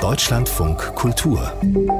Deutschlandfunk Kultur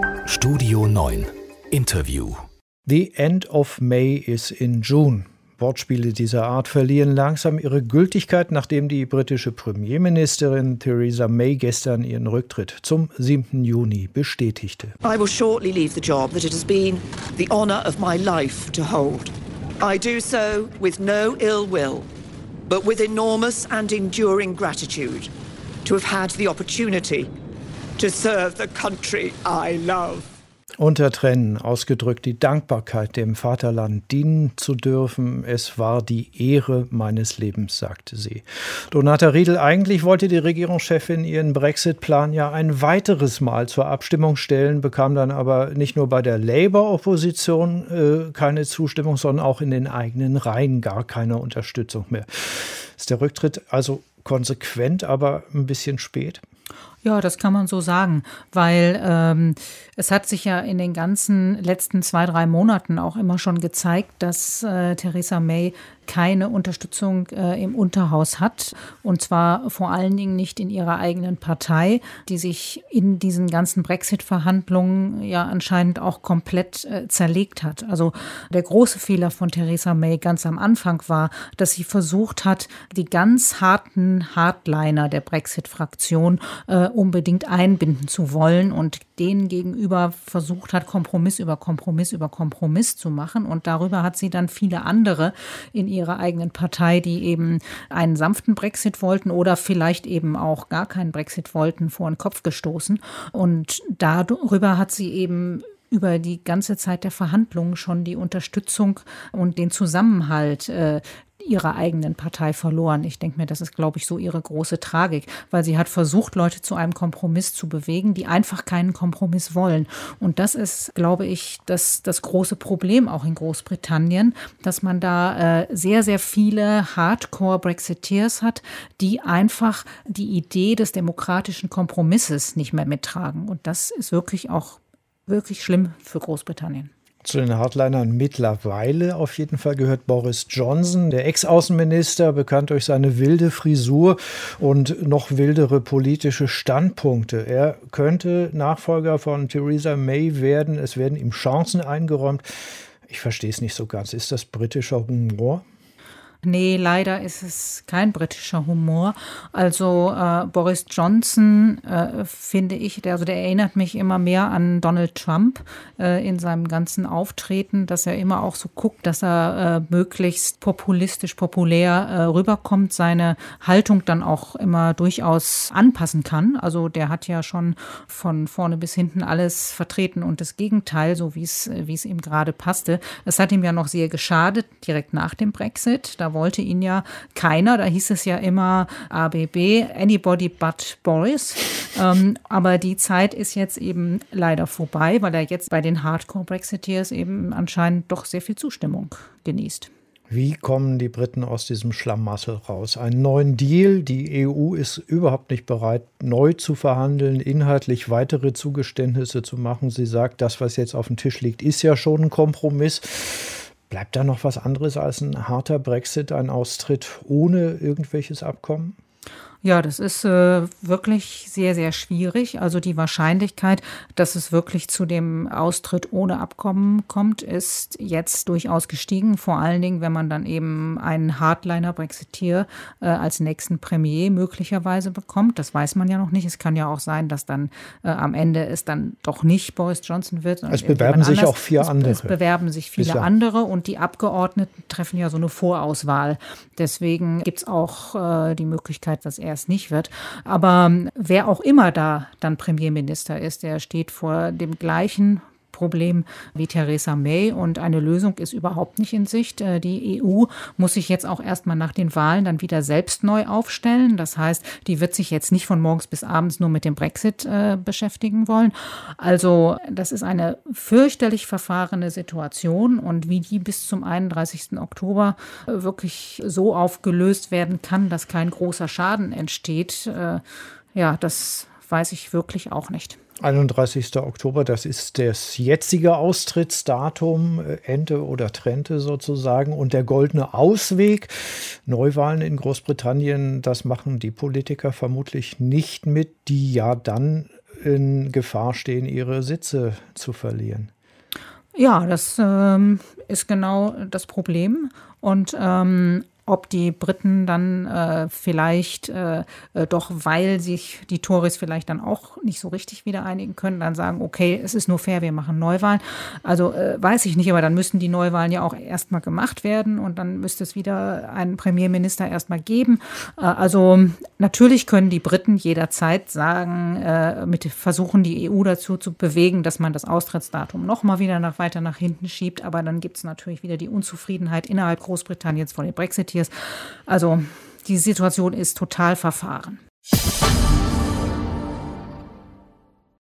Studio 9 Interview. The end of May is in June. Wortspiele dieser Art verlieren langsam ihre Gültigkeit, nachdem die britische Premierministerin Theresa May gestern ihren Rücktritt zum 7. Juni bestätigte. I will shortly leave the job that it has been the honor of my life to hold. I do so with no ill will, but with enormous and enduring gratitude to have had the opportunity to serve the country I love. Unter Tränen ausgedrückt die Dankbarkeit, dem Vaterland dienen zu dürfen. Es war die Ehre meines Lebens, sagte sie. Donata Riedel, eigentlich wollte die Regierungschefin ihren Brexit-Plan ja ein weiteres Mal zur Abstimmung stellen, bekam dann aber nicht nur bei der Labour-Opposition keine Zustimmung, sondern auch in den eigenen Reihen gar keine Unterstützung mehr. Ist der Rücktritt also konsequent, aber ein bisschen spät? Ja, das kann man so sagen, weil es hat sich ja in den ganzen letzten 2-3 Monaten auch immer schon gezeigt, dass Theresa May keine Unterstützung im Unterhaus hat, und zwar vor allen Dingen nicht in ihrer eigenen Partei, die sich in diesen ganzen Brexit-Verhandlungen ja anscheinend auch komplett zerlegt hat. Also der große Fehler von Theresa May ganz am Anfang war, dass sie versucht hat, die ganz harten Hardliner der Brexit-Fraktion unbedingt einbinden zu wollen und denen gegenüber versucht hat, Kompromiss über Kompromiss über Kompromiss zu machen. Und darüber hat sie dann viele andere in ihrer eigenen Partei, die eben einen sanften Brexit wollten oder vielleicht eben auch gar keinen Brexit wollten, vor den Kopf gestoßen. Und darüber hat sie eben über die ganze Zeit der Verhandlungen schon die Unterstützung und den Zusammenhalt ihrer eigenen Partei verloren. Ich denke mir, das ist, glaube ich, so ihre große Tragik, weil sie hat versucht, Leute zu einem Kompromiss zu bewegen, die einfach keinen Kompromiss wollen. Und das ist, glaube ich, das große Problem auch in Großbritannien, dass man da sehr, sehr viele Hardcore-Brexiteers hat, die einfach die Idee des demokratischen Kompromisses nicht mehr mittragen. Und das ist wirklich schlimm für Großbritannien. Zu den Hardlinern mittlerweile auf jeden Fall gehört Boris Johnson, der Ex-Außenminister, bekannt durch seine wilde Frisur und noch wildere politische Standpunkte. Er könnte Nachfolger von Theresa May werden. Es werden ihm Chancen eingeräumt. Ich verstehe es nicht so ganz. Ist das britischer Humor? Nee, leider ist es kein britischer Humor. Also Boris Johnson, finde ich, der erinnert mich immer mehr an Donald Trump in seinem ganzen Auftreten, dass er immer auch so guckt, dass er möglichst populistisch, populär rüberkommt, seine Haltung dann auch immer durchaus anpassen kann. Also der hat ja schon von vorne bis hinten alles vertreten und das Gegenteil, so wie es ihm gerade passte. Es hat ihm ja noch sehr geschadet, direkt nach dem Brexit. Da wollte ihn ja keiner. Da hieß es ja immer ABB, anybody but Boris. Aber die Zeit ist jetzt eben leider vorbei, weil er jetzt bei den Hardcore-Brexiteers eben anscheinend doch sehr viel Zustimmung genießt. Wie kommen die Briten aus diesem Schlamassel raus? Einen neuen Deal. Die EU ist überhaupt nicht bereit, neu zu verhandeln, inhaltlich weitere Zugeständnisse zu machen. Sie sagt, das, was jetzt auf dem Tisch liegt, ist ja schon ein Kompromiss. Bleibt da noch was anderes als ein harter Brexit, ein Austritt ohne irgendwelches Abkommen? Ja, das ist wirklich sehr, sehr schwierig. Also die Wahrscheinlichkeit, dass es wirklich zu dem Austritt ohne Abkommen kommt, ist jetzt durchaus gestiegen. Vor allen Dingen, wenn man dann eben einen Hardliner-Brexiteer als nächsten Premier möglicherweise bekommt. Das weiß man ja noch nicht. Es kann ja auch sein, dass dann am Ende es dann doch nicht Boris Johnson wird. Es bewerben sich auch 4 andere. Es bewerben sich viele andere und die Abgeordneten treffen ja so eine Vorauswahl. Deswegen gibt es auch die Möglichkeit, dass er es nicht wird. Aber wer auch immer da dann Premierminister ist, der steht vor dem gleichen Problem wie Theresa May und eine Lösung ist überhaupt nicht in Sicht. Die EU muss sich jetzt auch erstmal nach den Wahlen dann wieder selbst neu aufstellen. Das heißt, die wird sich jetzt nicht von morgens bis abends nur mit dem Brexit beschäftigen wollen. Also das ist eine fürchterlich verfahrene Situation und wie die bis zum 31. Oktober wirklich so aufgelöst werden kann, dass kein großer Schaden entsteht, das weiß ich wirklich auch nicht. 31. Oktober, das ist das jetzige Austrittsdatum, Ente oder Trente sozusagen. Und der goldene Ausweg, Neuwahlen in Großbritannien, das machen die Politiker vermutlich nicht mit, die ja dann in Gefahr stehen, ihre Sitze zu verlieren. Ja, das ist genau das Problem. Und ob die Briten dann vielleicht doch, weil sich die Tories vielleicht dann auch nicht so richtig wieder einigen können, dann sagen, okay, es ist nur fair, wir machen Neuwahlen. Also weiß ich nicht, aber dann müssten die Neuwahlen ja auch erstmal gemacht werden und dann müsste es wieder einen Premierminister erstmal geben. Also natürlich können die Briten jederzeit sagen, versuchen die EU dazu zu bewegen, dass man das Austrittsdatum nochmal wieder weiter nach hinten schiebt, aber dann gibt es natürlich wieder die Unzufriedenheit innerhalb Großbritanniens von den Brexiteers. Also die Situation ist total verfahren.